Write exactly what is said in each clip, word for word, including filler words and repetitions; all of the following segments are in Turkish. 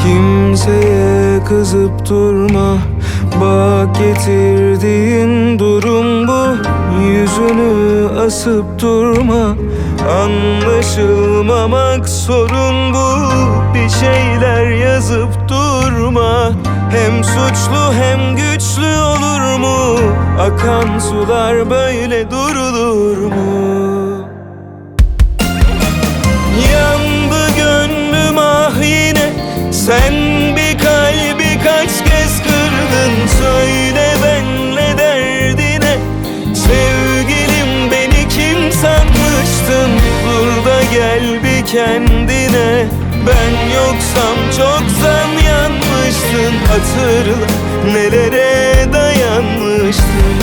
Kimseye kızıp durma, bak getirdiğin durum bu. Yüzünü asıp durma, anlaşılmamak sorun bu. Bir şeyler yazıp durma, hem suçlu hem güçlü olur mu? Akan sular böyle durulur mu? Yandı gönlüm ah yine, sen bir kalbi kaç kez kırdın? Söyle benle derdine, sevgilim beni kim sanmıştın? Dur da gel bir kendine, ben yoksam çoktan yanmıştın. Hatırla nelere dayanmıştın.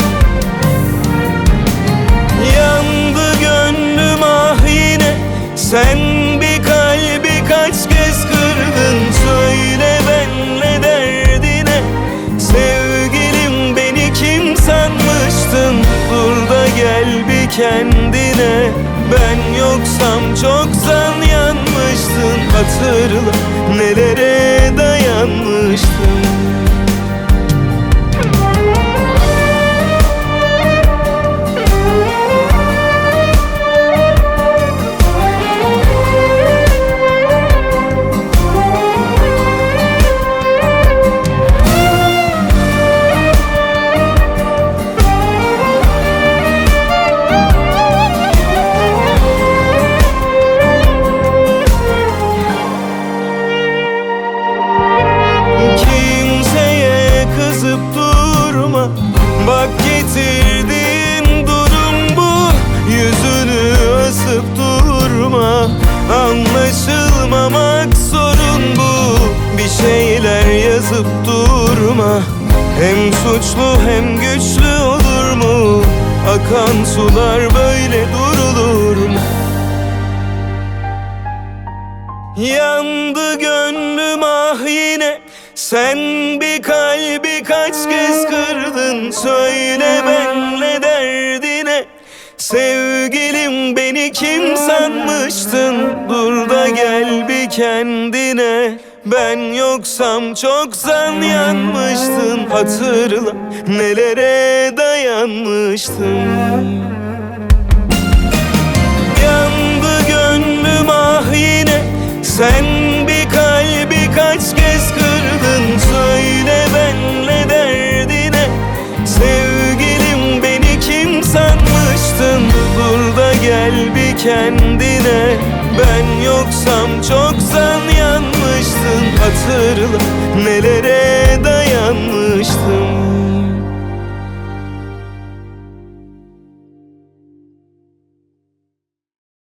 Yandı gönlüm ah yine, sen bir kalbi kaç kez kırdın? Söyle benle derdine, sevgilim beni kim sanmıştın? Dur da gel bir kendine, ben yoksam çoktan yanmıştın. Hatırla nelere dayanmıştın. Bak getirdiğin durum bu. Yüzünü asıp durma, anlaşılmamak sorun bu. Bir şeyler yazıp durma, hem suçlu hem güçlü olur mu? Akan sular böyle durulur mu? Yandı gönlüm ah yine, sen bir kalbi kaç kez kırdın? Söyle benle derdine, sevgilim beni kim sanmıştın? Dur da gel bir kendine, ben yoksam çoktan yanmıştın. Hatırla nelere dayanmıştın. Yandı gönlüm ah yine, sen bir kalbi kaç kez kırdın? Söyle benle derdine, sevgilim beni kim sanmıştın? Dur da gel bir kendine, ben yoksam çoktan yanmıştın. Hatırla nelere dayanmıştın.